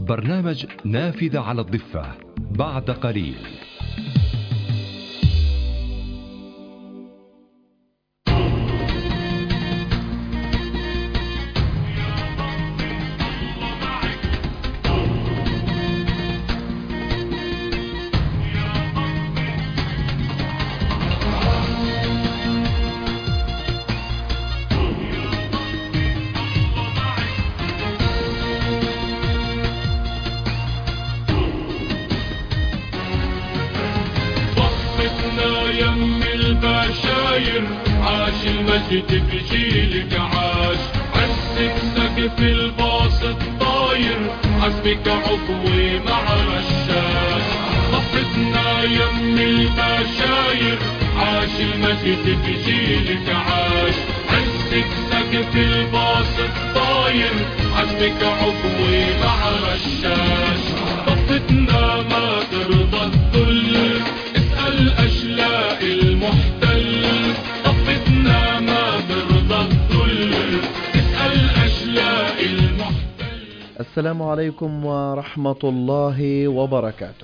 برنامج نافذة على الضفة بعد قليل. عاش المجد بجيلك عاش، عزك سقف الباسط طاير، عزمك عضوي مع رشاش. ضفتنا يم البشاير، عاش المجد بجيلك عاش، عزك سقف الباسط طاير، عزمك عضوي مع رشاش. ضفتنا ما ترضى الذل، اسأل أشلاء المحتل. ضفتنا ما ترضى الذل، اسأل أشلاء المحتل. السلام عليكم ورحمة الله وبركاته.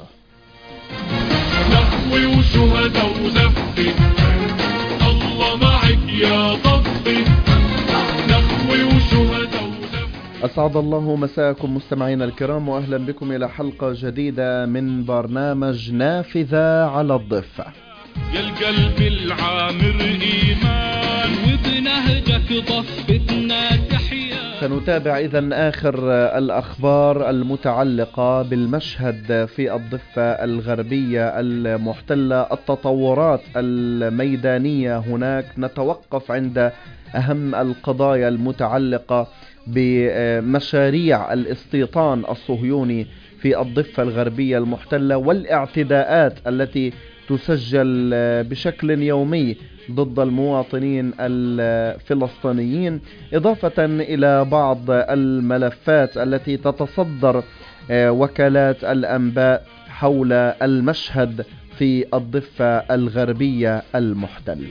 نحوي وشهداء ونفي، الله معك يا ضبي. نحوي وشهداء ونفي. أسعد الله مساءكم مستمعينا الكرام، وأهلا بكم إلى حلقة جديدة من برنامج نافذة على الضفة. يا القلب العامر إيمان، وبنهجك ضفتنا تحيا. سنتابع إذن آخر الأخبار المتعلقة بالمشهد في الضفة الغربية المحتلة، التطورات الميدانية هناك. نتوقف عند أهم القضايا المتعلقة بمشاريع الاستيطان الصهيوني في الضفة الغربية المحتلة والاعتداءات التي تسجل بشكل يومي ضد المواطنين الفلسطينيين، إضافة إلى بعض الملفات التي تتصدر وكالات الأنباء حول المشهد في الضفة الغربية المحتلة.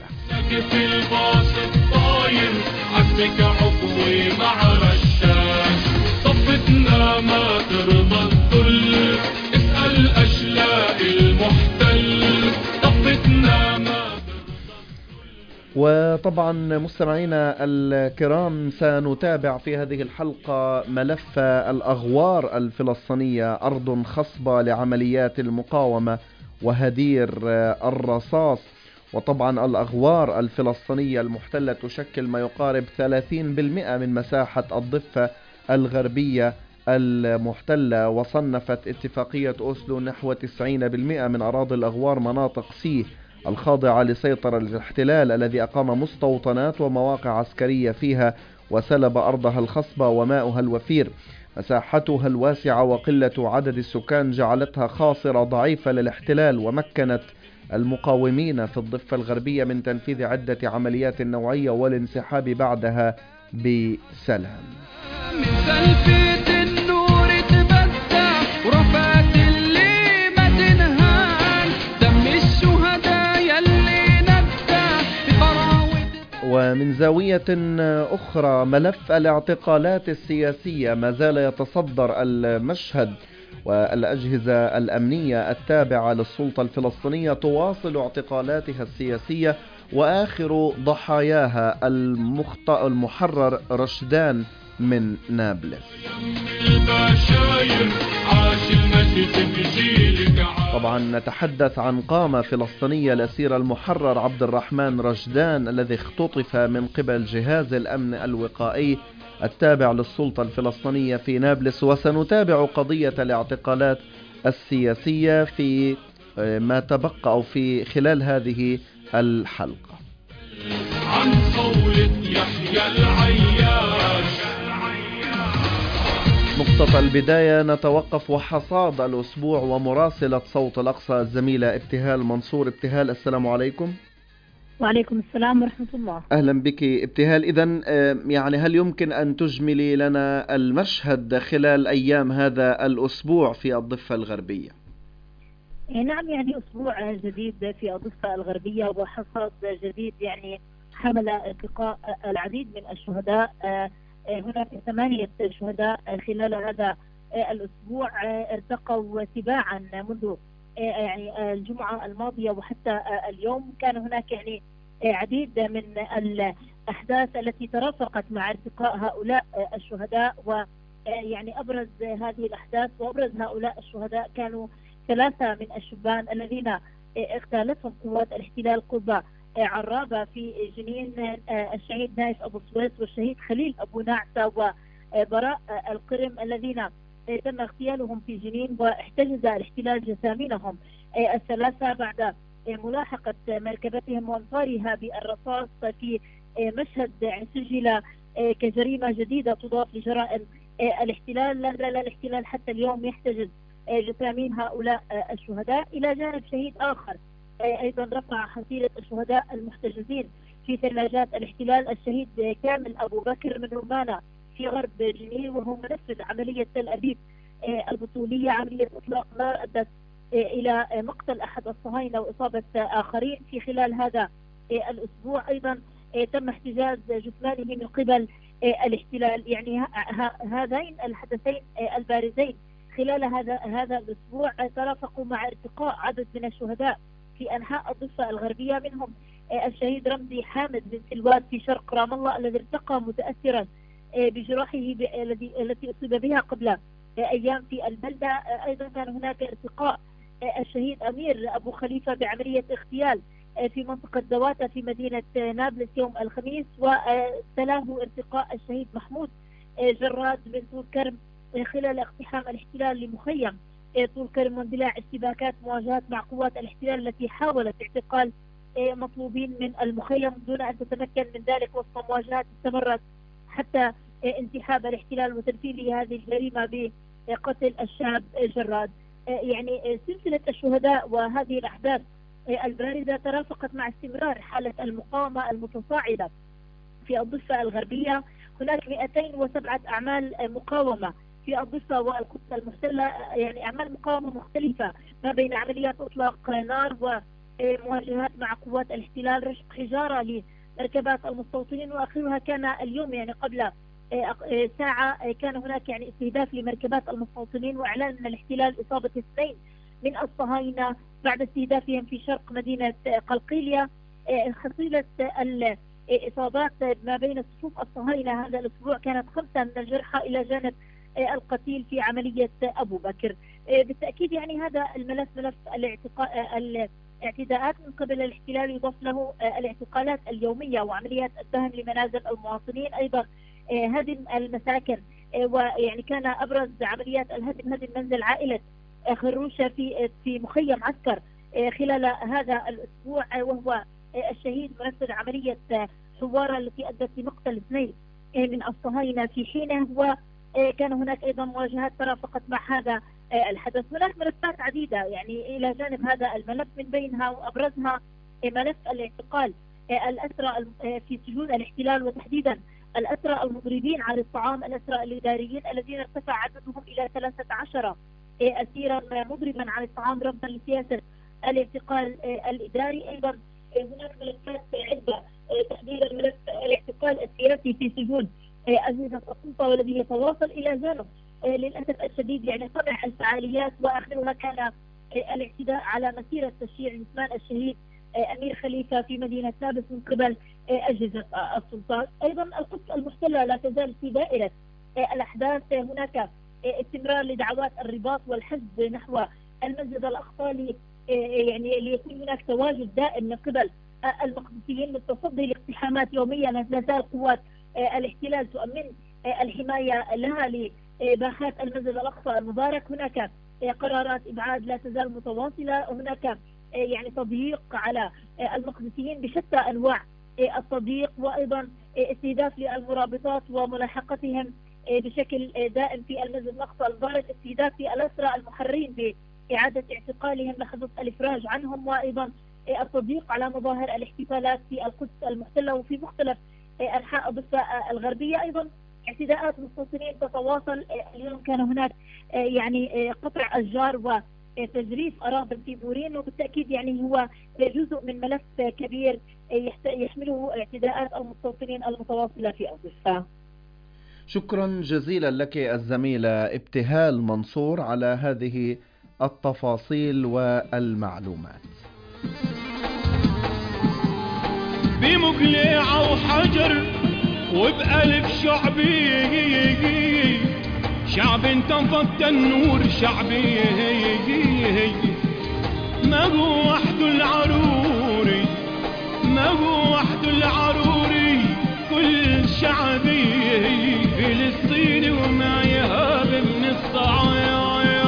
عزمك عضوي مع رشاش. ضفتنا ما ترضى الذل، اسأل أشلاء المحتل. ضفتنا ما. وطبعا مستمعينا الكرام، سنتابع في هذه الحلقة ملف الأغوار الفلسطينية، أرض خصبة لعمليات المقاومة وهدير الرصاص. وطبعا الأغوار الفلسطينية المحتلة تشكل ما يقارب 30% من مساحة الضفة الغربية المحتلة، وصنفت اتفاقية أوسلو نحو 90% من أراضي الأغوار مناطق سي الخاضعة لسيطرة الاحتلال، الذي أقام مستوطنات ومواقع عسكرية فيها وسلب أرضها الخصبة وماؤها الوفير. مساحتها الواسعة وقلة عدد السكان جعلتها خاصرة ضعيفة للاحتلال، ومكنت المقاومين في الضفة الغربية من تنفيذ عدة عمليات نوعية والانسحاب بعدها بسلام. من سلفية النور تبدع، ورفات اللي ما تنهان، دم الشهداء يلي نبدع بقراوة. ومن زاوية أخرى، ملف الاعتقالات السياسية ما زال يتصدر المشهد، والأجهزة الأمنية التابعة للسلطة الفلسطينية تواصل اعتقالاتها السياسية، وآخر ضحاياها المحرر رشدان من نابلس. طبعا نتحدث عن قامة فلسطينية الأسير المحرر عبد الرحمن رشدان، الذي اختطف من قبل جهاز الأمن الوقائي التابع للسلطة الفلسطينية في نابلس. وسنتابع قضية الاعتقالات السياسية في ما تبقى أو في خلال هذه الحلقة. عن صولة يحيى العياش. نقطة البداية نتوقف وحصاد الأسبوع ومراسلة صوت الأقصى الزميلة ابتهال منصور. ابتهال، السلام عليكم. وعليكم السلام ورحمة الله. أهلا بك ابتهال. إذن يعني هل يمكن أن تجملي لنا المشهد خلال أيام هذا الأسبوع في الضفة الغربية؟ نعم، يعني أسبوع جديد في الضفة الغربية وحصاد جديد، يعني حمل التقاء العديد من الشهداء. هناك 8 شهداء خلال هذا الأسبوع ارتقوا تباعا منذ يعني الجمعة الماضية وحتى اليوم. كان هناك يعني عديد من الأحداث التي ترافقت مع ارتقاء هؤلاء الشهداء، ويعني أبرز هذه الأحداث وأبرز هؤلاء الشهداء كانوا 3 من الشبان الذين اغتالتهم قوات الاحتلال قرب عرابة في جنين، الشهيد نايف أبو سويس والشهيد خليل أبو نعسة وبراء القرم الذين تم اغتيالهم في جنين، واحتجز الاحتلال جثامينهم الثلاثة بعد ملاحقة مركبتهم وانفارها بالرصاص في مشهد سجل كجريمة جديدة تضاف لجرائم الاحتلال. لا زال الاحتلال حتى اليوم يحتجز جثامين هؤلاء الشهداء، إلى جانب شهيد آخر أيضا رفع حصيلة الشهداء المحتجزين في ثلاجات الاحتلال، الشهيد كامل أبو بكر من رمانة في غرب جنين، وهو منفذ عملية تل أبيب البطولية، عملية إطلاق نار أدت إلى مقتل أحد الصهاينة وإصابة آخرين في خلال هذا الأسبوع. أيضا تم احتجاز جثمانه من قبل الاحتلال. يعني هذين الحدثين البارزين خلال هذا الأسبوع ترافقوا مع ارتقاء عدد من الشهداء في أنحاء الضفة الغربية، منهم الشهيد رمزي حامد بن سلوات في شرق رام الله الذي ارتقى متأثرا بجراحه التي أصيب بها قبل أيام في البلدة. أيضا كان هناك ارتقاء الشهيد أمير أبو خليفة بعملية اغتيال في منطقة دواتا في مدينة نابلس يوم الخميس، وتلاه ارتقاء الشهيد محمود جراد بن طول كرم خلال اقتحام الاحتلال لمخيم طول كرم واندلاع اشتباكات مواجهات مع قوات الاحتلال التي حاولت اعتقال مطلوبين من المخيم دون أن تتمكن من ذلك، وسط مواجهات استمرت حتى انسحاب الاحتلال وتنفيذ هذه الجريمة بقتل الشاب جراد. يعني سلسلة الشهداء وهذه الأحداث الباردة ترافقت مع استمرار حالة المقاومة المتصاعدة في الضفة الغربية. هناك 207 أعمال مقاومة في الضفة والقدس المحتلة، يعني أعمال مقاومة مختلفة ما بين عمليات إطلاق نار ومواجهات مع قوات الاحتلال، رشق حجارة لمركبات المستوطنين، وآخرها كان اليوم يعني قبل ساعة كان هناك يعني استهداف لمركبات المستوطنين وإعلان من الاحتلال إصابة 2 من الصهاينة بعد استهدافهم في شرق مدينة قلقيلية. حصيلة الإصابات ما بين صفوف الصهاينة هذا الأسبوع كانت 5 من الجرحى إلى جانب القتيل في عملية أبو بكر. بالتأكيد يعني هذا الملف ملف الاعتداءات من قبل الاحتلال، يضاف له الاعتقالات اليومية وعمليات الدهم لمنازل المواطنين، أيضا هدم المساكن، ويعني كان أبرز عمليات الهدم هدم منزل عائلة خروشة في مخيم عسكر خلال هذا الأسبوع، وهو الشهيد منفذ عملية حوارة التي أدت لمقتل 2 من الصهاينة في حينه، وكان هناك أيضا مواجهات ترافقت مع هذا الحدث. هناك ملفات عديدة يعني إلى جانب هذا الملف، من بينها وأبرزها ملف الاعتقال الأسرى في سجون الاحتلال، وتحديدا الأسرى المضربين عن الطعام، الأسرى الإداريين الذين ارتفع عددهم إلى 13 أسيرا مضربا عن الطعام رفضا لسياسة الاعتقال الإداري. أيضا هناك ملفات عدة، تحديدا ملف الاعتقال السياسي في سجون أجهزة السلطة والذي يتواصل إلى جانب للأسف الشديد يعني قطع الفعاليات، وآخرها كان الاعتداء على مسيرة تشييع جثمان الشهيد أمير خليفة في مدينة نابلس من قبل أجهزة السلطات. أيضا القدس المحتلة لا تزال في دائرة الأحداث، هناك استمرار لدعوات الرباط والحشد نحو المسجد الأقصى يعني ليكون هناك تواجد دائم من قبل المقدسيين للتصدي لاقتحامات يومية. لا تزال قوات الاحتلال تؤمن الحماية لها لباحات المسجد الأقصى المبارك. هناك قرارات إبعاد لا تزال متواصلة، هناك يعني تضييق على المقدسيين بشتى أنواع التضييق، وأيضا استهداف للمرابطات وملاحقتهم بشكل دائم في المسجد الأقصى المبارك، استهداف الأسرى المحررين بإعادة اعتقالهم لحظة الإفراج عنهم، وأيضا التضييق على مظاهر الاحتفالات في القدس المحتلة وفي مختلف أنحاء الضفة الغربية. أيضا اعتداءات مستوطنين تتواصل. اليوم كان هناك يعني قطع أشجار وتجريف أراضي في بورين، وبالتأكيد يعني هو جزء من ملف كبير يحمله اعتداءات المستوطنين المتواصلة في الضفة. شكرا جزيلا لك الزميلة ابتهال منصور على هذه التفاصيل والمعلومات. بمقلع وحجر وبألف شعبي، شعب تنفض النور شعبي، ما هو وحده العروري، ما هو وحده العروري، كل شعبي فلسطيني وما يهاب من الصعايا.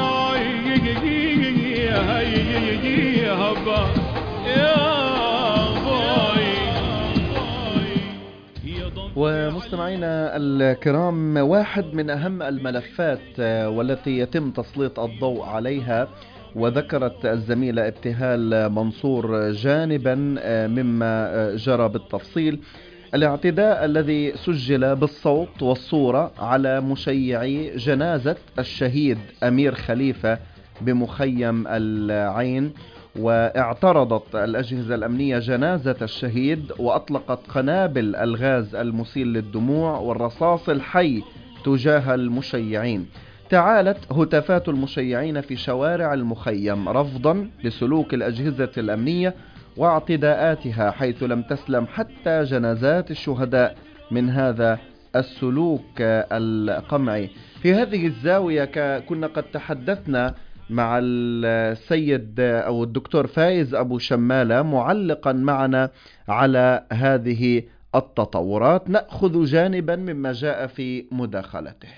ومستمعينا الكرام، واحد من أهم الملفات والتي يتم تسليط الضوء عليها، وذكرت الزميلة ابتهال منصور جانبا مما جرى بالتفصيل، الاعتداء الذي سجل بالصوت والصورة على مشيعي جنازة الشهيد أمير خليفة بمخيم العين. واعترضت الأجهزة الأمنية جنازة الشهيد وأطلقت قنابل الغاز المسيل للدموع والرصاص الحي تجاه المشيعين. تعالت هتافات المشيعين في شوارع المخيم رفضا لسلوك الأجهزة الأمنية واعتداءاتها، حيث لم تسلم حتى جنازات الشهداء من هذا السلوك القمعي. في هذه الزاوية كنا قد تحدثنا مع السيد أو الدكتور فايز أبو شمالة معلقا معنا على هذه التطورات. نأخذ جانبا مما جاء في مداخلته.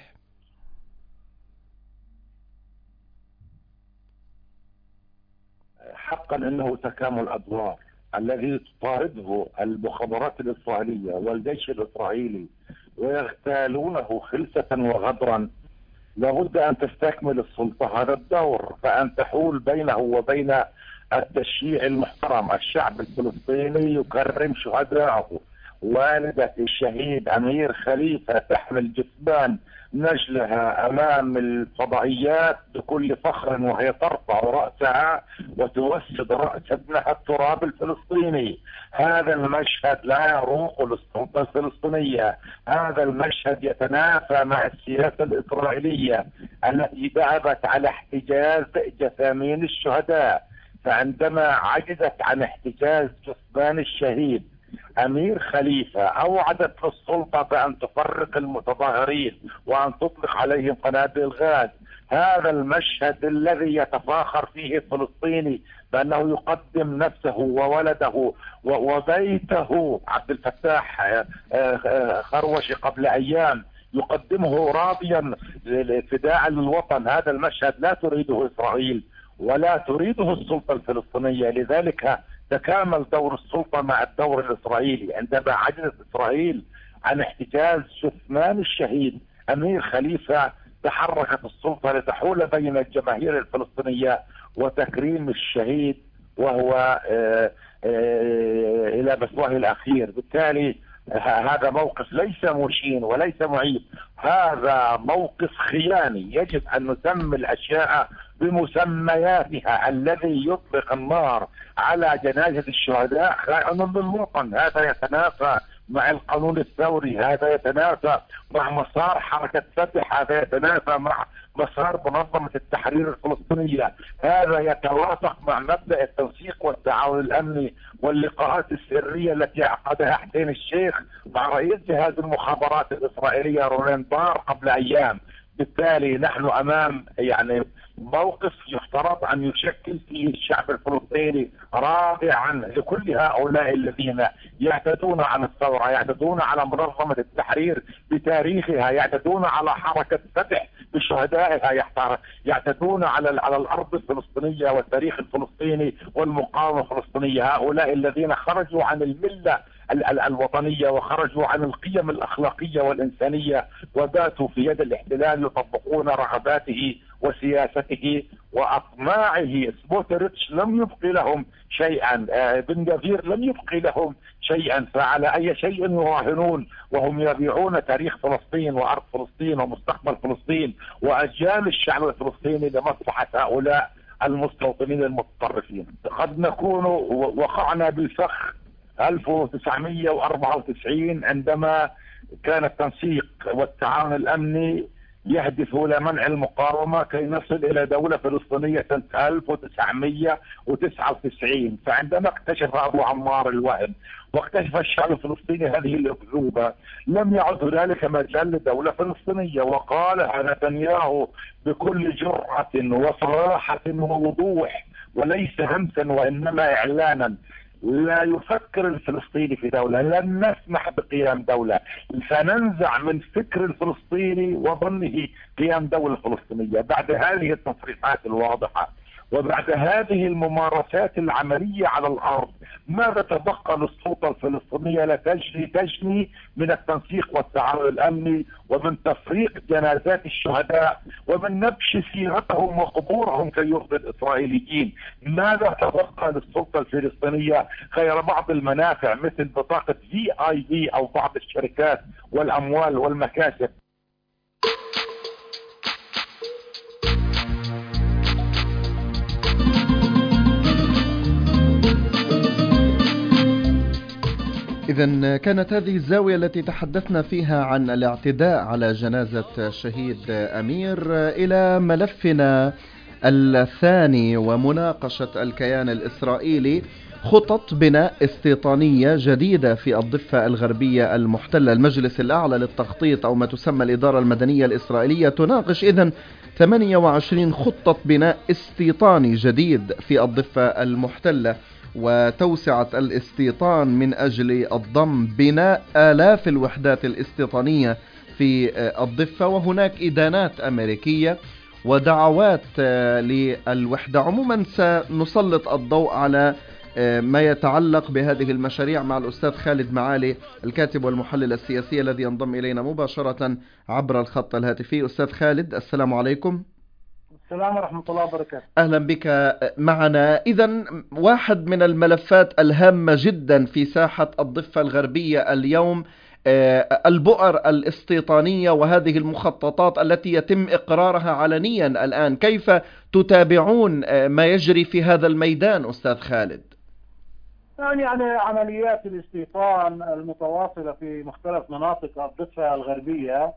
حقا انه تكامل ادوار الذي تطارده المخابرات الاسرائيليه والجيش الاسرائيلي ويغتالونه خلسه وغدرا. لابد ان تستكمل السلطه هذا الدور، فان تحول بينه وبين التشييع المحترم. الشعب الفلسطيني يكرم شهدائه. والدة الشهيد أمير خليفة تحمل جثمان نجلها أمام الفضائيات بكل فخر، وهي ترفع رأسها وتوسد رأس ابنها التراب الفلسطيني. هذا المشهد لا يروق للسلطة الفلسطينية. هذا المشهد يتنافى مع السياسة الإسرائيلية التي ذهبت على احتجاز جثامين الشهداء. فعندما عجزت عن احتجاز جثمان الشهيد أمير خليفة أوعدت السلطة بأن تفرق المتظاهرين وأن تطلق عليهم قنابل الغاز. هذا المشهد الذي يتفاخر فيه الفلسطيني بأنه يقدم نفسه وولده وبيته. عبد الفتاح خروشي قبل أيام يقدمه راضيا فداء للوطن. هذا المشهد لا تريده إسرائيل ولا تريده السلطة الفلسطينية. لذلك تكامل دور السلطة مع الدور الإسرائيلي. عندما عجزت إسرائيل عن احتجاز جثمان الشهيد أمير خليفة، تحركت السلطة لتحول بين الجماهير الفلسطينية وتكريم الشهيد وهو إلى مثواه الأخير. بالتالي هذا موقف ليس مشين وليس معيب، هذا موقف خياني. يجب أن نسمي الأشياء بمسمياتها. الذي يطلق النار على جنازة الشهداء خائن للوطن. هذا يتنافى مع القانون الثوري، هذا يتنافى مع مسار حركة فتح، هذا يتنافى مع مسار منظمة التحرير الفلسطينية، هذا يتوافق مع مبدأ التنسيق والتعاون الأمني واللقاءات السرية التي عقدها حسين الشيخ مع رئيس جهاز المخابرات الإسرائيلية رولين بار قبل أيام. بالتالي نحن أمام موقف يفترض أن يشكل فيه الشعب الفلسطيني رادعا لكل هؤلاء الذين يعتدون على الثورة، يعتدون على منظمة التحرير بتاريخها، يعتدون على حركة فتح بشهدائها، يعتدون على الأرض الفلسطينية والتاريخ الفلسطيني والمقاومة الفلسطينية. هؤلاء الذين خرجوا عن الملة الوطنية وخرجوا عن القيم الأخلاقية والإنسانية وباتوا في يد الاحتلال يطبقون رغباته وسياسته وأطماعه. سموتريتش لم يبقي لهم شيئا، بن جفير لم يبقي لهم شيئا، فعلى أي شيء يراهنون وهم يبيعون تاريخ فلسطين وأرض فلسطين ومستقبل فلسطين وأجيال الشعب الفلسطيني لمصلحة هؤلاء المستوطنين المتطرفين. قد نكون وقعنا بالفخ 1994 عندما كان التنسيق والتعاون الأمني يهدف إلى منع المقاومة كي نصل إلى دولة فلسطينية سنة 1999. فعندما اكتشف أبو عمار الوهن واكتشف الشعب الفلسطيني هذه الأكذوبة لم يعد هنالك مجال لدولة فلسطينية، وقالها نتنياهو بكل جرأة وصراحة ووضوح وليس همسا وإنما إعلانا: لا يفكر الفلسطيني في دولة، لن نسمح بقيام دولة، سننزع من فكر الفلسطيني وظنه قيام دولة فلسطينية. بعد هذه التصريحات الواضحة وبعد هذه الممارسات العملية على الأرض، ماذا تبقى للسلطة الفلسطينية؟ لا تجني من التنسيق والتعاون الأمني ومن تفريق جنازات الشهداء ومن نبش سيرتهم وقبورهم كي يرضي الإسرائيليين. ماذا تبقى للسلطة الفلسطينية غير بعض المنافع مثل بطاقة VIP أو بعض الشركات والأموال والمكاسب؟ إذن كانت هذه الزاوية التي تحدثنا فيها عن الاعتداء على جنازة الشهيد أمير إلى ملفنا الثاني ومناقشة الكيان الإسرائيلي خطط بناء استيطانية جديدة في الضفة الغربية المحتلة. المجلس الأعلى للتخطيط أو ما تسمى الإدارة المدنية الإسرائيلية تناقش إذن 28 خطة بناء استيطاني جديد في الضفة المحتلة وتوسعة الاستيطان من أجل الضم بناء آلاف الوحدات الاستيطانية في الضفة. وهناك إدانات أمريكية ودعوات للوحدة. عموما سنسلط الضوء على ما يتعلق بهذه المشاريع مع الأستاذ خالد معالي الكاتب والمحلل السياسي الذي ينضم إلينا مباشرة عبر الخط الهاتفي. أستاذ خالد، السلام عليكم. السلام ورحمة الله وبركاته. أهلا بك معنا. إذن واحد من الملفات الهامة جدا في ساحة الضفة الغربية اليوم البؤر الاستيطانية وهذه المخططات التي يتم إقرارها علنيا الآن. كيف تتابعون ما يجري في هذا الميدان أستاذ خالد؟ يعني عمليات الاستيطان المتواصلة في مختلف مناطق الضفة الغربية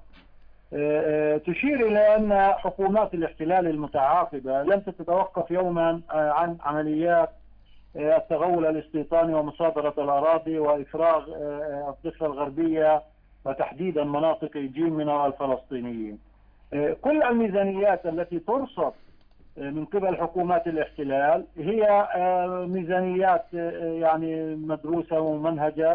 تشير إلى أن حكومات الاحتلال المتعاقبة لم تتوقف يوما عن عمليات التغول الاستيطاني ومصادرة الأراضي وإفراغ الضفة الغربية وتحديدا مناطق جيم من الفلسطينيين. كل الميزانيات التي ترصد من قبل حكومات الاحتلال هي ميزانيات يعني مدروسة وممنهجة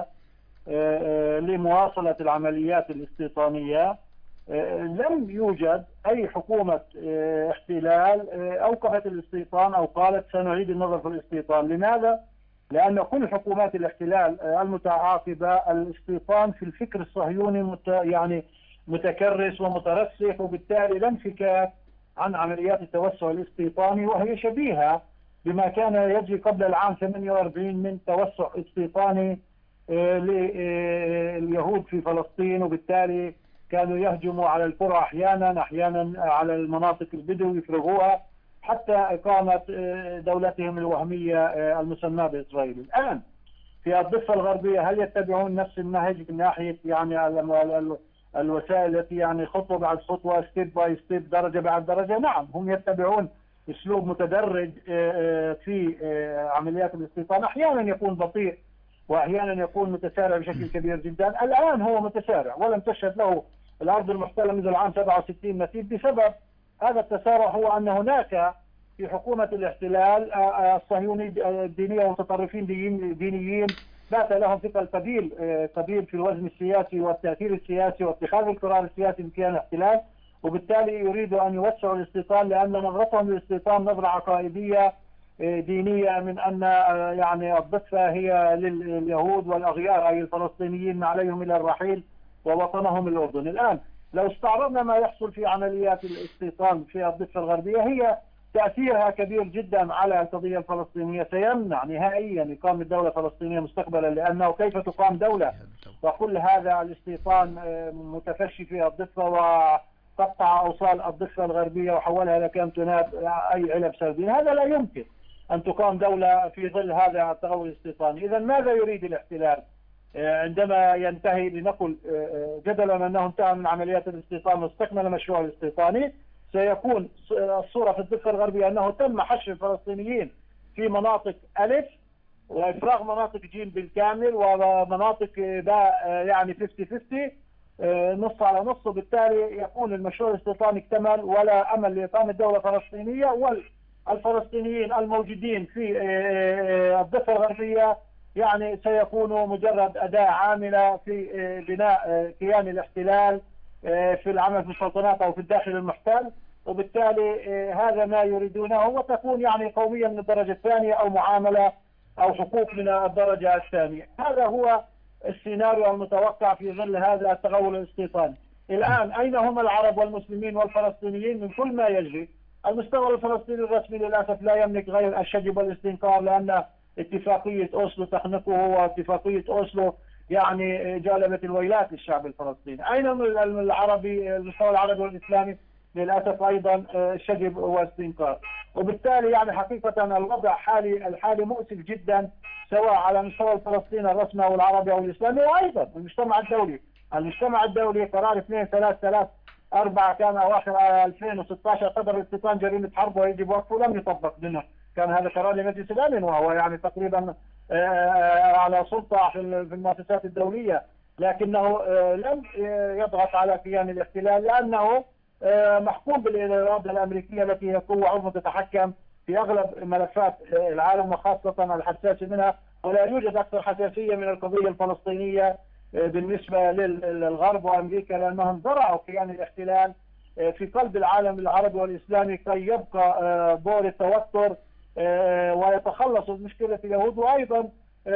لمواصلة العمليات الاستيطانية. لم يوجد أي حكومة احتلال أوقفت الاستيطان أو قالت سنعيد النظر في الاستيطان. لماذا؟ لأن كل حكومات الاحتلال المتعاقبة الاستيطان في الفكر الصهيوني يعني متكرس ومترسخ، وبالتالي لا انفكاك عن عمليات التوسع الاستيطاني، وهي شبيهة بما كان يجري قبل العام 48 من توسع استيطاني لليهود في فلسطين، وبالتالي كانوا يهجموا على القرى أحيانا على المناطق البدو يفرغوها حتى إقامة دولتهم الوهمية المسماة بإسرائيل. الآن في الضفة الغربية هل يتبعون نفس النهج من ناحية يعني الوسائل التي يعني خطوة بعد خطوة ستيب باي ستيب درجة بعد درجة؟ نعم، هم يتبعون أسلوب متدرج في عمليات الاستيطان. أحيانا يكون بطيء وأحيانا يكون متسارع بشكل كبير جدا. الآن هو متسارع ولم تشهد له الأرض المحتلة منذ العام 67 مثيل. بسبب هذا التسارع هو أن هناك في حكومة الاحتلال الصهيوني الدينية ومتطرفين دينيين بات لهم ثقل قبيل في الوزن السياسي والتأثير السياسي واتخاذ القرار السياسي بكيان الاحتلال، وبالتالي يريدوا أن يوسعوا الاستيطان لأن نظرتهم للاستيطان نظرة عقائدية دينية من أن يعني الضفة هي لليهود والأغيار أي الفلسطينيين ما عليهم إلى الرحيل ووطنهم الأردن. الآن لو استعرضنا ما يحصل في عمليات الاستيطان في الضفة الغربية، هي تأثيرها كبير جدا على القضية الفلسطينية، سيمنع نهائيا إقامة دولة فلسطينية مستقبلا، لأنه كيف تقام دولة وكل هذا الاستيطان متفشي في الضفة وقطع أوصال الضفة الغربية وحولها إلى كانتونات أي علب سردين؟ هذا لا يمكن أن تقام دولة في ظل هذا التغول الاستيطاني. إذا ماذا يريد الاحتلال؟ عندما ينتهي لنقل جدلا أنه انتهى من عمليات الاستيطان واستكمل مشروع الاستيطاني، سيكون الصورة في الضفة الغربية أنه تم حشر الفلسطينيين في مناطق ألف وإفراغ مناطق جيم بالكامل، ومناطق باء يعني 50-50 نص على نص، وبالتالي يكون المشروع الاستيطاني اكتمل ولا أمل لإقامة دولة فلسطينية، والفلسطينيين الموجودين في الضفة الغربية يعني سيكونوا مجرد أداة عاملة في بناء كيان الاحتلال في العمل في السلطنات أو في الداخل المحتل، وبالتالي هذا ما يريدونه، وتكون يعني قومية من الدرجة الثانية أو معاملة أو حقوق من الدرجة الثانية. هذا هو السيناريو المتوقع في ظل هذا التغول الاستيطاني. الآن أين هم العرب والمسلمين والفلسطينيين من كل ما يجري؟ المستوى الفلسطيني الرسمي للأسف لا يملك غير الشجب والاستنكار، لأن اتفاقية أوسلو تخنقه، واتفاقية أوسلو يعني جالبت الويلات للشعب الفلسطيني. أين العربي المستوى العربي والإسلامي؟ للأسف أيضا شجب واستنكار. وبالتالي يعني حقيقة الوضع الحالي مؤسف جدا، سواء على مستوى الفلسطيني الرسمي أو العربي أو الإسلامي، وأيضا المجتمع الدولي قرار 2334 كان أواخر 2016 قدر استيطان جريمة حرب ويجب وقفه، لم يطبق منه. كان هذا قرار لمجلس الأمن، وهو يعني تقريبا على سلطة في المؤسسات الدولية، لكنه لم يضغط على كيان الاحتلال، لأنه محكوم بالإرادة الأمريكية التي هي قوة عظمى تتحكم في أغلب ملفات العالم وخاصة الحساسة منها، ولا يوجد أكثر حساسية من القضية الفلسطينية بالنسبة للغرب وأمريكا، لأنهم زرعوا كيان الاحتلال في قلب العالم العربي والإسلامي كي يبقى دور التوتر ويتخلصوا من مشكلة اليهود، وأيضا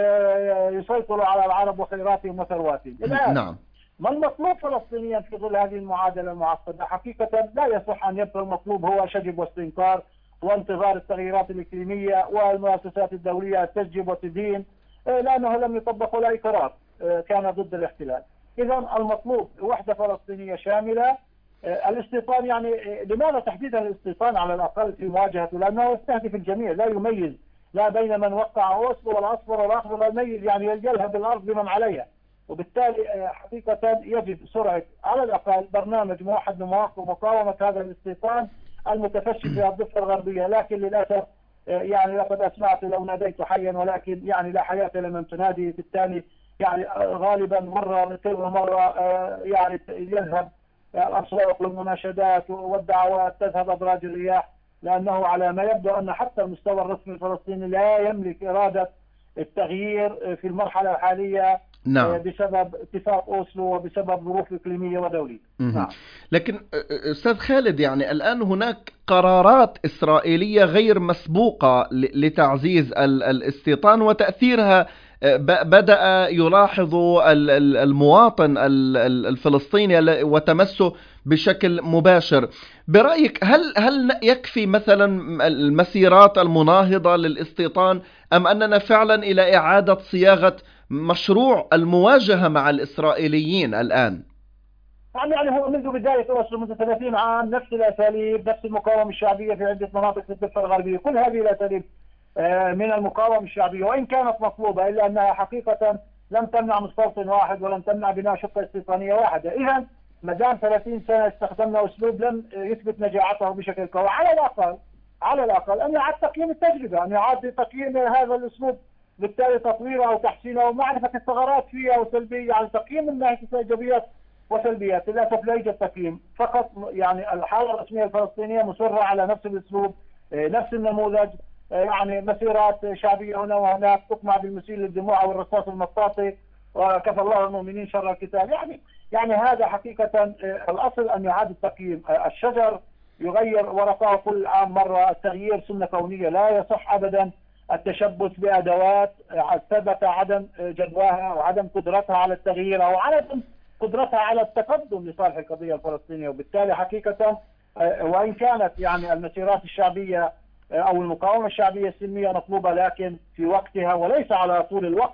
يسيطروا على العرب وخيراتهم وثرواتهم. الآن نعم. ما المطلوب فلسطينيا في ظل هذه المعادلة المعقدة؟ حقيقة لا يصح أن يبقى المطلوب هو شجب واستنكار وانتظار التغييرات الإقليمية والمؤسسات الدولية تسجب وتدين، لأنه لم يطبق ولا قرار كان ضد الاحتلال. إذا المطلوب وحدة فلسطينية شاملة. الاستيطان يعني لماذا تحديدا الاستيطان على الأقل في مواجهته؟ لأنه يستهدف الجميع، لا يميز لا بين من وقع أوسلو والأصفر والأخضر، لا يميز، يعني يلهب الأرض بمن عليها. وبالتالي حقيقة يجب سرعة على الأقل برنامج موحد لمواقف مقاومة هذا الاستيطان المتفشي في الضفة الغربية. لكن للأسف يعني لقد أسمعت لو ناديت حيا، ولكن يعني لا حياة لمن تنادي، بالتالي يعني غالبا مرة كل مرة يعني يذهب الأصوات والمناشدات والدعوات، تذهب أبراج الرياح، لأنه على ما يبدو أن حتى المستوى الرسمي الفلسطيني لا يملك إرادة التغيير في المرحلة الحالية. نعم. بسبب اتفاق أوسلو وبسبب ظروف إقليمية ودولية. نعم. لكن أستاذ خالد، يعني الآن هناك قرارات إسرائيلية غير مسبوقة لتعزيز الاستيطان، وتأثيرها بدأ يلاحظ المواطن الفلسطيني وتمسه بشكل مباشر. برأيك هل يكفي مثلا المسيرات المناهضة للاستيطان، أم أننا فعلا إلى إعادة صياغة مشروع المواجهة مع الإسرائيليين الآن؟ يعني هو منذ بداية أوسلو منذ 30 عام نفس الأساليب، نفس المقاومة الشعبية في عدة مناطق في الضفة الغربية، كل هذه الأساليب من المقاومة الشعبية، وإن كانت مطلوبة إلا أنها حقيقة لم تمنع مستوطن واحد ولم تمنع بناء شقة استيطانية واحدة. إذا ما دام 30 سنة استخدمنا أسلوب لم يثبت نجاعته بشكل قوي، على الأقل أن يعاد تقييم التجربة، أن يعاد تقييم هذا الأسلوب، بالتالي تطويره أو تحسينه ومعرفة الثغرات فيه أو سلبية، يعني تقييم من ناحية إيجابيات وسلبيات. للأسف لا يوجد تقييم، فقط يعني الحالة الرسمية الفلسطينية مصرة على نفس الأسلوب، نفس النموذج، يعني مسيرات شعبية هنا وهناك تقمع بالمسيل للدموع أو الرصاص المطاطي، وكفى الله المؤمنين شر القتال. يعني هذا حقيقة الأصل أن يعاد التقييم. الشجر يغير ورقه كل عام مرة، التغيير سنة كونية، لا يصح أبدا التشبث بأدوات ثبت عدم جدواها وعدم قدرتها على التغيير أو عدم قدرتها على التقدم لصالح القضية الفلسطينية. وبالتالي حقيقة وإن كانت يعني المسيرات الشعبية أو المقاومة الشعبية السلمية مطلوبة، لكن في وقتها وليس على طول الوقت.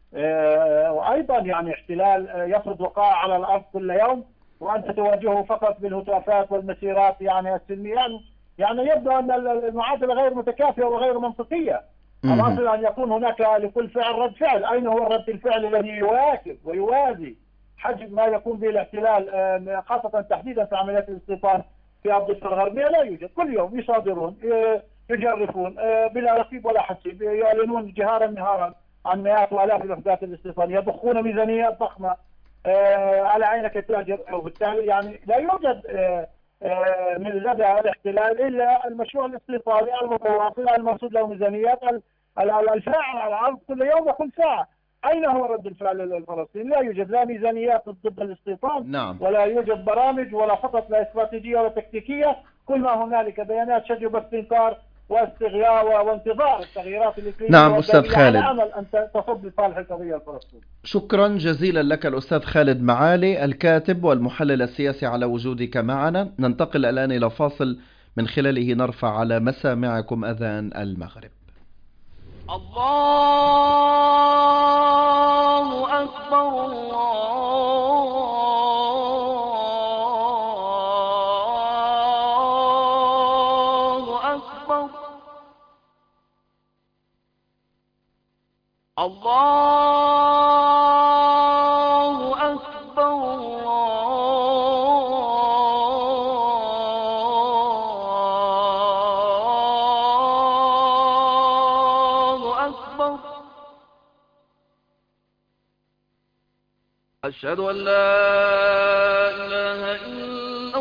وأيضا يعني احتلال يفرض وقائع على الأرض كل يوم، وأنت تواجهه فقط بالهتافات والمسيرات يعني السلمية. يعني يبدو أن المعادلة غير متكافئة وغير منطقية. الأصل أن يكون هناك لكل فعل رد فعل. أين هو رد الفعل الذي يواكب ويوازي حجم ما يكون به الاحتلال، خاصة تحديدا في عمليات الاستيطان في الضفة الغربية؟ لا يوجد. كل يوم يصادرون، يجرفون بلا رقيب ولا حسيب، يعلنون جهارا نهارا عن مئات والاف الوحدات الاستيطانية، يضخون ميزانيات ضخمة على عينك التاجر. وبالتالي يعني لا يوجد من لدى الاحتلال الا المشروع الاستيطاني المتواصل المقصود له ميزانيات الفاعل على الارض كل يوم وكل ساعه. اين هو رد الفعل الفلسطيني؟ لا يوجد لا ميزانيات ضد الاستيطان، نعم. ولا يوجد برامج ولا خطط لا استراتيجيه ولا تكتيكيه. كل ما هنالك بيانات شجب واستنكار واستغياء وانتظار التغييرات الإقليمية. نعم أستاذ خالد، على أمل أن تصب لصالح القضية الفلسطينية. شكرا جزيلا لك الأستاذ خالد معالي الكاتب والمحلل السياسي على وجودك معنا. ننتقل الآن إلى فاصل من خلاله نرفع على مسامعكم أذان المغرب. الله أكبر الله أكبر الله أكبر. أشهد أن لا إله إلا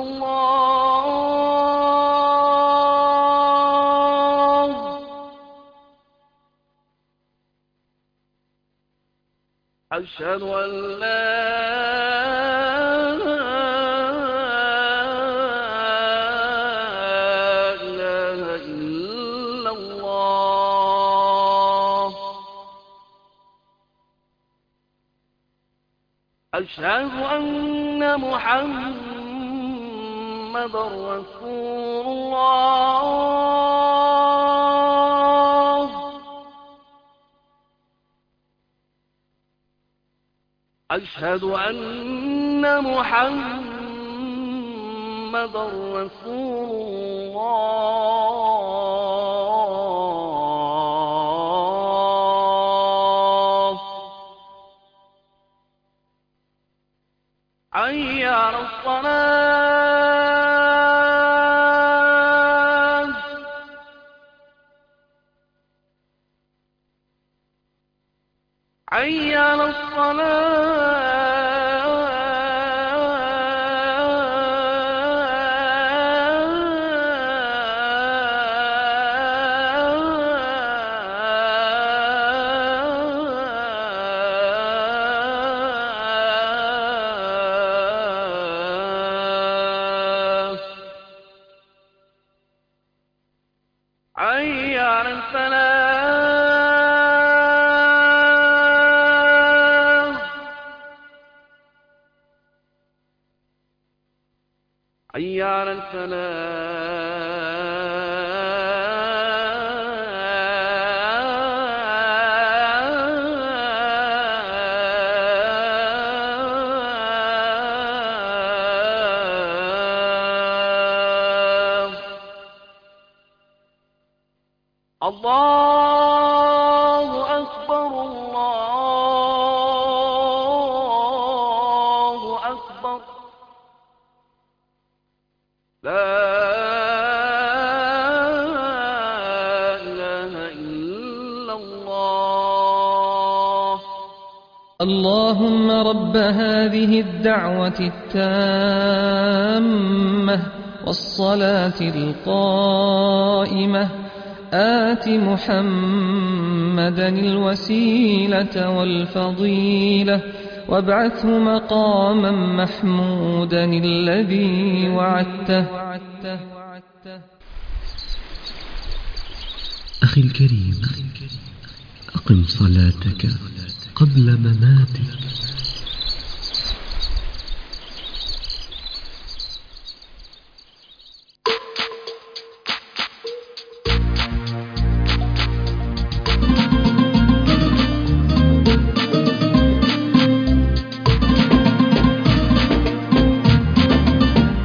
الله. أشهد أن لا إله إلا الله. أشهد أن محمدًا رسول الله. أشهد أن محمدًا رسول الله. حي على الصلاة. حي على حي على الفلاح. حي على الله أكبر الله أكبر. لا إله إلا الله. اللهم رب هذه الدعوة التامة والصلاة القائمة آت محمدا الوسيلة والفضيلة وابعثه مقاما محمودا الذي وعدته. أخي الكريم، أقم صلاتك قبل مماتك.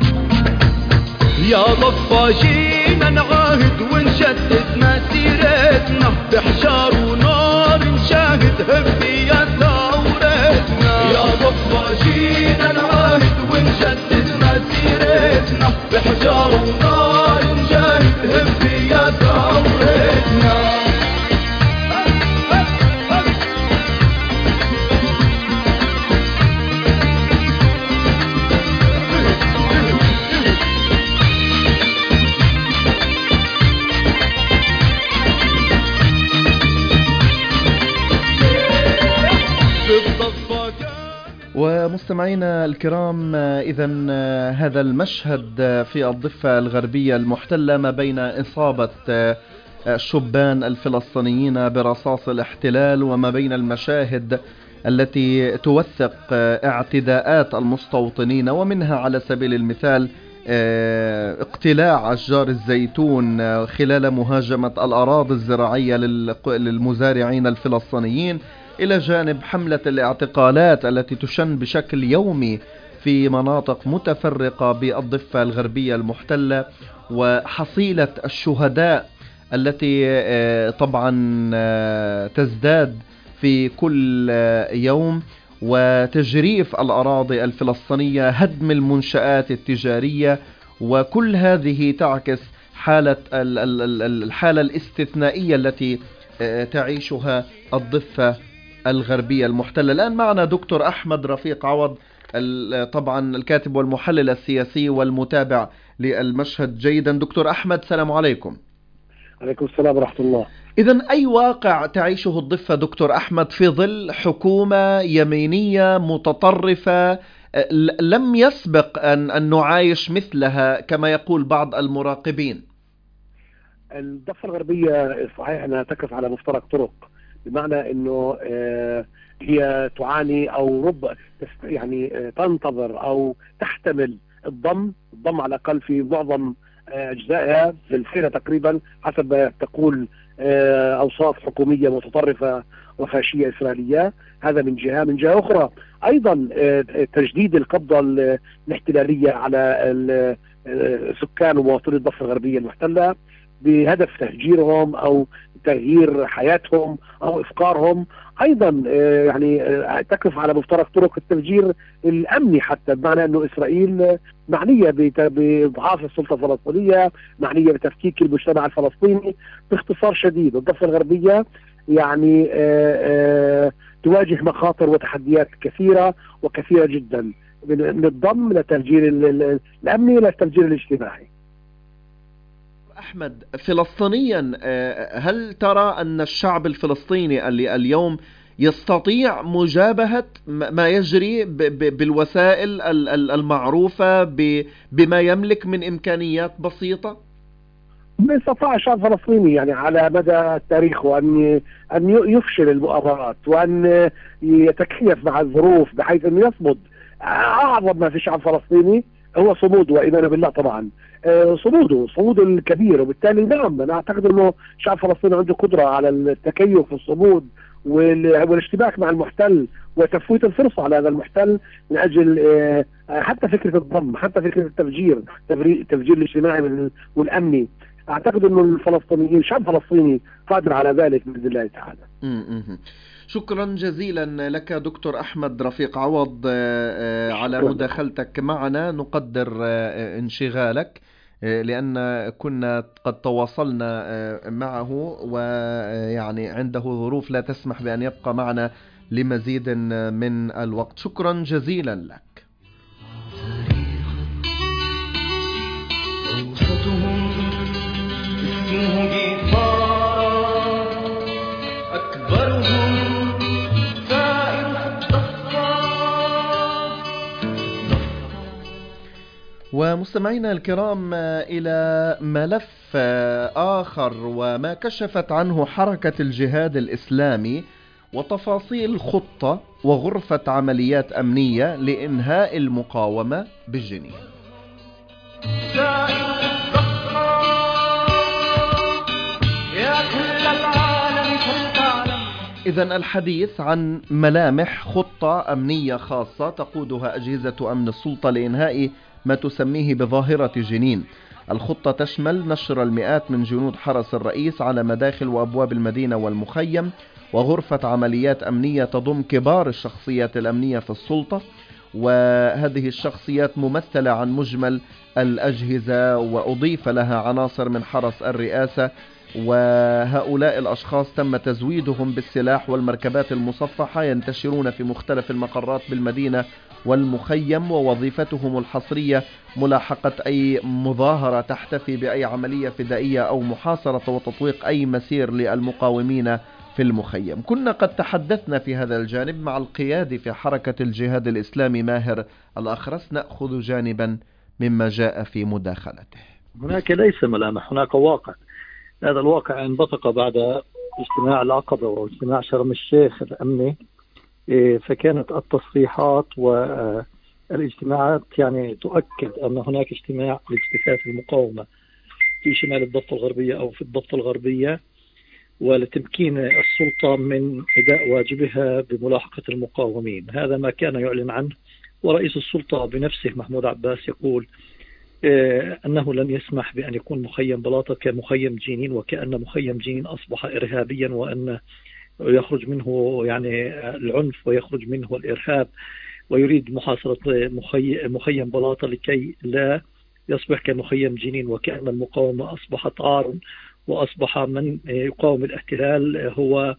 يا ضفاجين نعاهد ونشدد مسيرة ثورتنا بحجار ونار نشاهدها بدية ثورتنا يا ضفة جينا نعاهد ونجدد مسيرتنا بحجار ونار نشاهدها بدية ثورتنا ومستمعينا الكرام، إذن هذا المشهد في الضفة الغربية المحتلة ما بين إصابة الشبان الفلسطينيين برصاص الاحتلال وما بين المشاهد التي توثق اعتداءات المستوطنين، ومنها على سبيل المثال اقتلاع أشجار الزيتون خلال مهاجمة الأراضي الزراعية للمزارعين الفلسطينيين، إلى جانب حملة الاعتقالات التي تشن بشكل يومي في مناطق متفرقة بالضفة الغربية المحتلة، وحصيلة الشهداء التي طبعا تزداد في كل يوم، وتجريف الأراضي الفلسطينية، هدم المنشآت التجارية، وكل هذه تعكس الحالة الاستثنائية التي تعيشها الضفة الغربية المحتلة. الآن معنا دكتور أحمد رفيق عوض، طبعا الكاتب والمحلل السياسي والمتابع للمشهد جيدا. دكتور أحمد، السلام عليكم. عليكم السلام ورحمة الله. إذن أي واقع تعيشه الضفة دكتور أحمد في ظل حكومة يمينية متطرفة لم يسبق أن نعايش مثلها كما يقول بعض المراقبين؟ الضفة الغربية صحيح أنها تقف على مفترق طرق، بمعنى أنه هي تعاني أو يعني تنتظر أو تحتمل الضم على الأقل في معظم أجزائها في الفئة تقريبا حسب ما تقول أوساط حكومية متطرفة وفاشية إسرائيلية. هذا من جهة. من جهة أخرى أيضا تجديد القبضة الاحتلالية على سكان ومواطني الضفة الغربية المحتلة بهدف تهجيرهم أو تغيير حياتهم أو إفقارهم. أيضا يعني تقف على مفترق طرق التفجير الأمني، حتى بمعنى أنه إسرائيل معنية بإضعاف السلطة الفلسطينية، معنية بتفكيك المجتمع الفلسطيني. باختصار شديد الضفة الغربية يعني تواجه مخاطر وتحديات كثيرة وكثيرة جدا، من الضم للتفجير الأمني للتفجير الاجتماعي. أحمد، فلسطينيا هل ترى أن الشعب الفلسطيني اليوم يستطيع مجابهة ما يجري بالوسائل المعروفة بما يملك من إمكانيات بسيطة؟ ما استطاع الشعب الفلسطيني يعني على مدى تاريخه أن يفشل المؤامرات وأن يتكيف مع الظروف بحيث أن يصمد. أعظم ما في الشعب الفلسطيني هو صمود وإيمان بالله طبعا، صمود الكبير. وبالتالي نعم أنا أعتقد أنه الشعب الفلسطيني عنده قدرة على التكيف والصمود والاشتباك مع المحتل وتفويت الفرصة على هذا المحتل من أجل حتى فكرة الضم، حتى فكرة التفجير الاجتماعي والأمني. أعتقد أنه الفلسطينيين الشعب الفلسطيني قادر على ذلك بإذن الله تعالى. شكرا جزيلا لك دكتور أحمد رفيق عوض على مداخلتك معنا. نقدر انشغالك لأن كنا قد تواصلنا معه ويعني عنده ظروف لا تسمح بأن يبقى معنا لمزيد من الوقت. شكرا جزيلا لك. ومستمعينا الكرام، إلى ملف آخر وما كشفت عنه حركة الجهاد الإسلامي وتفاصيل خطة وغرفة عمليات أمنية لإنهاء المقاومة بالجنين. إذن الحديث عن ملامح خطة أمنية خاصة تقودها أجهزة أمن السلطة لإنهاء ما تسميه بظاهرة جنين. الخطة تشمل نشر المئات من جنود حرس الرئيس على مداخل وأبواب المدينة والمخيم، وغرفة عمليات أمنية تضم كبار الشخصيات الأمنية في السلطة، وهذه الشخصيات ممثلة عن مجمل الأجهزة، وأضيف لها عناصر من حرس الرئاسة. وهؤلاء الأشخاص تم تزويدهم بالسلاح والمركبات المصفحة، ينتشرون في مختلف المقرات بالمدينة والمخيم، ووظيفتهم الحصرية ملاحقة أي مظاهرة تحتفي بأي عملية فدائية أو محاصرة وتطويق أي مسير للمقاومين في المخيم. كنا قد تحدثنا في هذا الجانب مع القيادي في حركة الجهاد الإسلامي ماهر الأخرس، نأخذ جانبا مما جاء في مداخلته. هناك ليس ملامح، هناك واقع. هذا الواقع انبثق بعد اجتماع العقبة واجتماع شرم الشيخ الأمني، فكانت التصريحات والاجتماعات يعني تؤكد أن هناك اجتماع لاجتثاث المقاومة في شمال الضفة الغربية أو في الضفة الغربية، ولتمكين السلطة من أداء واجبها بملاحقة المقاومين. هذا ما كان يعلن عنه، ورئيس السلطة بنفسه محمود عباس يقول أنه لن يسمح بأن يكون مخيم بلاطة كمخيم جنين، وكأن مخيم جنين أصبح إرهابيا، وأن يخرج منه يعني العنف ويخرج منه الإرهاب، ويريد محاصرة مخيم بلاطة لكي لا يصبح كمخيم جنين، وكأن المقاومة أصبحت عار، وأصبح من يقاوم الاحتلال هو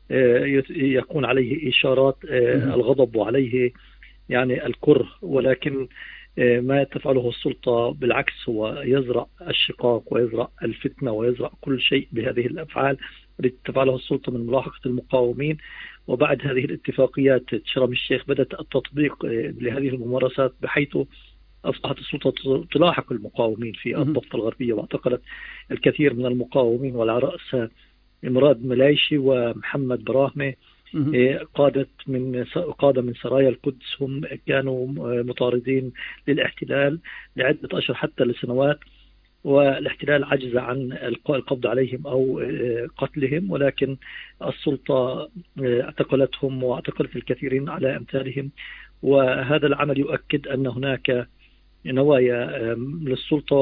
يكون عليه إشارات الغضب وعليه يعني الكره. ولكن ما تفعله السلطة بالعكس هو يزرع الشقاق ويزرع الفتنة ويزرع كل شيء بهذه الأفعال التي تفعله السلطة من ملاحقة المقاومين. وبعد هذه الاتفاقيات شرم الشيخ بدأت التطبيق لهذه الممارسات، بحيث أصبحت السلطة تلاحق المقاومين في الضفة الغربية، واعتقلت الكثير من المقاومين، وعلى رأس مراد ملايشي ومحمد براهمة، قادة من سرايا القدس، هم كانوا مطاردين للاحتلال لعدة أشهر حتى لسنوات، والاحتلال عجز عن القبض عليهم أو قتلهم، ولكن السلطة اعتقلتهم واعتقلت الكثيرين على أمثالهم. وهذا العمل يؤكد أن هناك نوايا للسلطة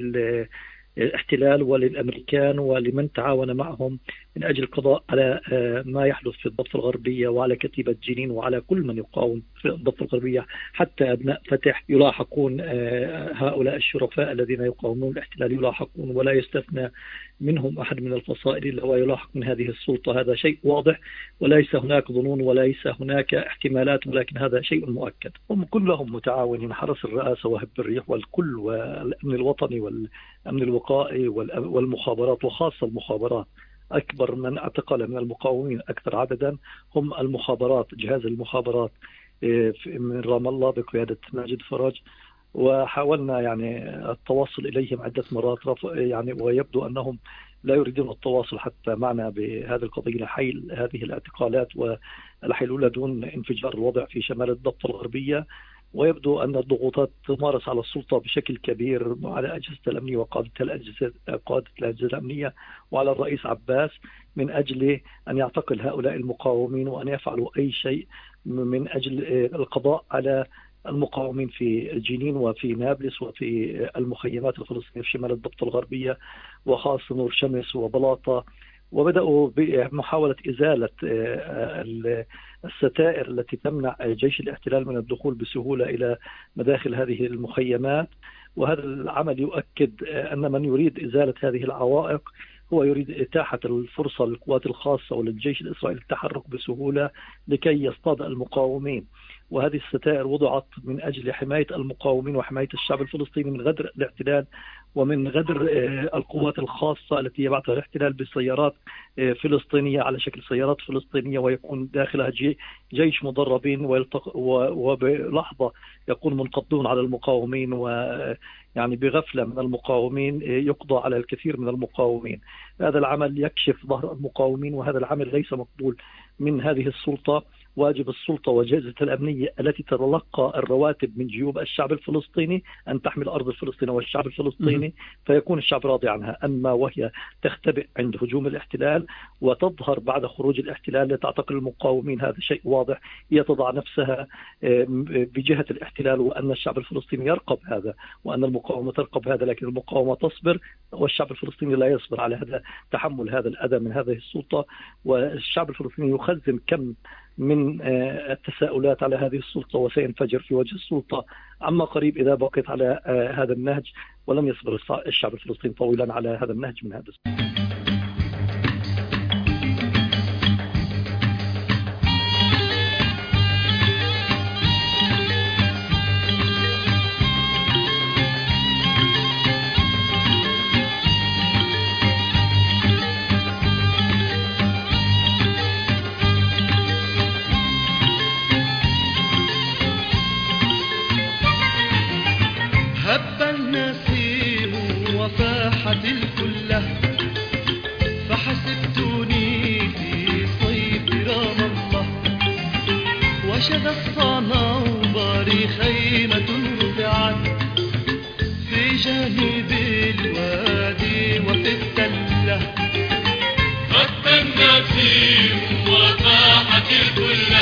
وللاحتلال وللأمريكان ولمن تعاون معهم من أجل القضاء على ما يحدث في الضفة الغربية وعلى كتيبة جنين وعلى كل من يقاوم في الضفة الغربية، حتى أبناء فتح يلاحقون. هؤلاء الشرفاء الذين يقاومون الاحتلال يلاحقون، ولا يستثنى منهم أحد من الفصائل إلا هو يلاحق من هذه السلطة. هذا شيء واضح، وليس هناك ظنون وليس هناك احتمالات، ولكن هذا شيء مؤكد. هم كلهم متعاونين، حرس الرئاسة وهب الريح والكل، والأمن الوطني والأمن الوقائي والمخابرات، وخاصة المخابرات. أكبر من اعتقل من المقاومين أكثر عددا هم المخابرات، جهاز المخابرات من رام الله بقيادة ماجد فرج، وحاولنا يعني التواصل إليهم عدة مرات يعني، ويبدو أنهم لا يريدون التواصل حتى معنا بهذه القضية لحيل هذه الاعتقالات والحيلولة دون انفجار الوضع في شمال الضفة الغربية. ويبدو أن الضغوطات تمارس على السلطة بشكل كبير على أجهزة الأمنية وقادة الأجهزة الأمنية وعلى الرئيس عباس من أجل أن يعتقل هؤلاء المقاومين وأن يفعلوا أي شيء من أجل القضاء على المقاومين في جنين وفي نابلس وفي المخيمات الفلسطينية في شمال الضفة الغربية، وخاصة نور شمس وبلاطة. وبدأوا بمحاولة إزالة الستائر التي تمنع جيش الاحتلال من الدخول بسهولة إلى مداخل هذه المخيمات. وهذا العمل يؤكد أن من يريد إزالة هذه العوائق هو يريد إتاحة الفرصة للقوات الخاصة وللجيش الإسرائيلي التحرك بسهولة لكي يصطاد المقاومين. وهذه الستائر وضعت من أجل حماية المقاومين وحماية الشعب الفلسطيني من غدر الاحتلال ومن غدر القوات الخاصة التي يبعثها الاحتلال بسيارات فلسطينية على شكل سيارات فلسطينية، ويكون داخلها جيش مدربين، وبلحظة يكون منقضون على المقاومين، ويعني بغفلة من المقاومين يقضى على الكثير من المقاومين. هذا العمل يكشف ظهر المقاومين، وهذا العمل ليس مقبول من هذه السلطة، واجب السلطة والأجهزة الأمنية التي تتلقى الرواتب من جيوب الشعب الفلسطيني أن تحمي الأرض الفلسطينية والشعب الفلسطيني، فيكون الشعب راضي عنها. أما وهي تختبئ عند هجوم الاحتلال وتظهر بعد خروج الاحتلال لتعتقل المقاومين، هذا شيء واضح. هي تضع نفسها بجهة الاحتلال، وأن الشعب الفلسطيني يرقب هذا، وأن المقاومة ترقب هذا، لكن المقاومة تصبر والشعب الفلسطيني لا يصبر على هذا، تحمل هذا الأذى من هذه السلطة. والشعب الفلسطيني يخزن كم من التساؤلات على هذه السلطة، وسينفجر في وجه السلطة عما قريب إذا بقيت على هذا النهج، ولم يصبر الشعب الفلسطيني طويلا على هذا النهج من هذا السلطة. هب النسيم وفاحت الكلة، فحسبتني في صيف رام الله، وشد الصنوبر خيمة رفعت في جانب الوادي وفي التلة. هب النسيم وفاحت الكلة،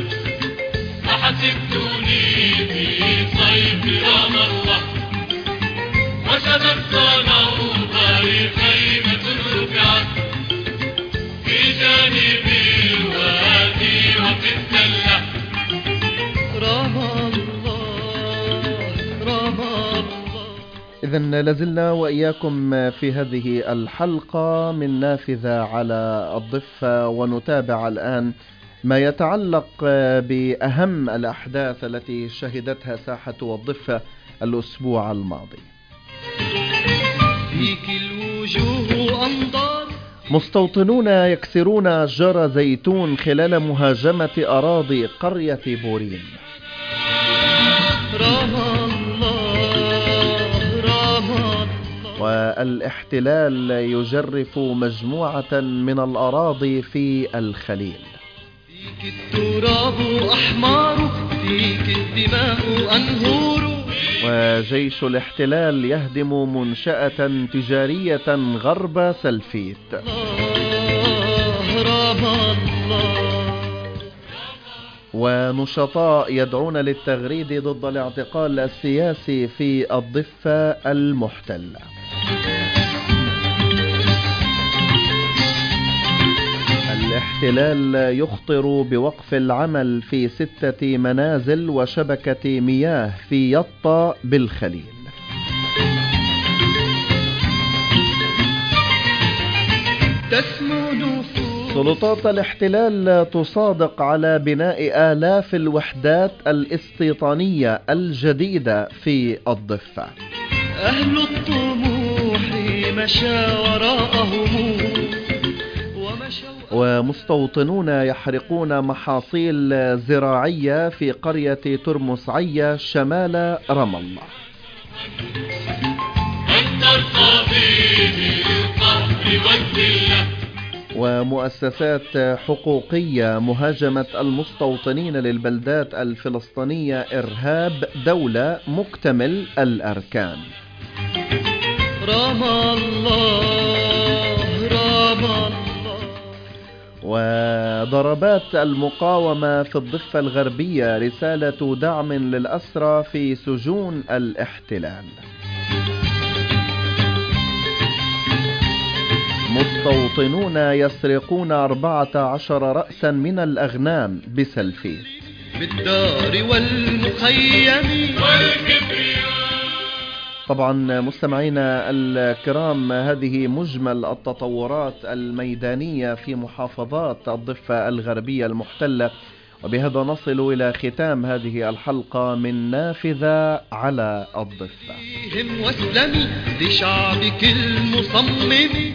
فحسبتني في صيف رام الله، وشد الصنوبر خيمة رفعت في جانب الوادي وفي التلة. رام الله رام الله. إذن لازلنا وإياكم في هذه الحلقة من نافذة على الضفة، ونتابع الآن ما يتعلق بأهم الأحداث التي شهدتها ساحة الضفة الأسبوع الماضي. فيك الوجوه أنظار، مستوطنون يكسرون أشجار زيتون خلال مهاجمة أراضي قرية بورين. رام الله رام الله. والاحتلال يجرف مجموعة من الأراضي في الخليل. فيك التراب أحمر، فيك الدماء أنهور. وجيش الاحتلال يهدم منشأة تجارية غرب سلفيت. ونشطاء يدعون للتغريد ضد الاعتقال السياسي في الضفة المحتلة. الاحتلال يخطر بوقف العمل في 6 منازل وشبكة مياه في يطا بالخليل. سلطات الاحتلال تصادق على بناء آلاف الوحدات الاستيطانية الجديدة في الضفة. أهل الطموح مشى وراءهم، ومستوطنون يحرقون محاصيل زراعية في قرية ترمس عيا شمال رام الله. ومؤسسات حقوقية مهاجمة المستوطنين للبلدات الفلسطينية إرهاب دولة مكتمل الأركان. رام الله رام الله. وضربات المقاومة في الضفة الغربية رسالة دعم للأسرى في سجون الاحتلال. مستوطنون يسرقون 14 رأسا من الأغنام بسلفيت. بالدار والمخيم والكبرياء. طبعا مستمعينا الكرام، هذه مجمل التطورات الميدانية في محافظات الضفة الغربية المحتلة، وبهذا نصل إلى ختام هذه الحلقة من نافذة على الضفة. واسلمي لشعبك المصمم.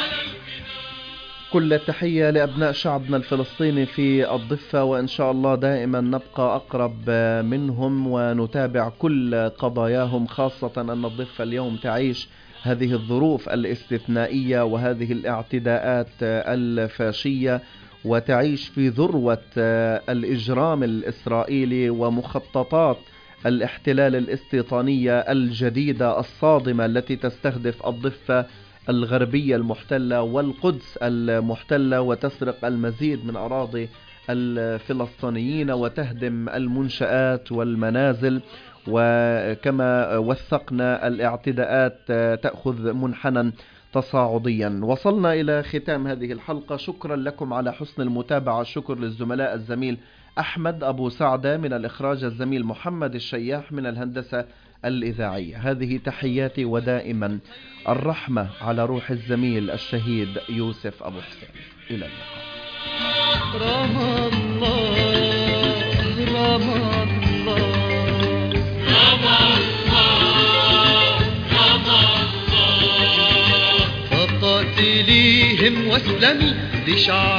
كل التحية لأبناء شعبنا الفلسطيني في الضفة، وإن شاء الله دائما نبقى أقرب منهم ونتابع كل قضاياهم، خاصة أن الضفة اليوم تعيش هذه الظروف الاستثنائية وهذه الاعتداءات الفاشية، وتعيش في ذروة الإجرام الإسرائيلي ومخططات الاحتلال الاستيطانية الجديدة الصادمة التي تستهدف الضفة الغربية المحتلة والقدس المحتلة، وتسرق المزيد من أراضي الفلسطينيين وتهدم المنشآت والمنازل. وكما وثقنا الاعتداءات تأخذ منحنى تصاعديا. وصلنا إلى ختام هذه الحلقة. شكرا لكم على حسن المتابعة. شكر للزملاء الزميل أحمد أبو سعدة من الإخراج، الزميل محمد الشياح من الهندسة الإذاعية. هذه تحياتي، ودائما الرحمة على روح الزميل الشهيد يوسف أبو حسين. إلى اللقاء. فقاتليهم واسلمي لشعب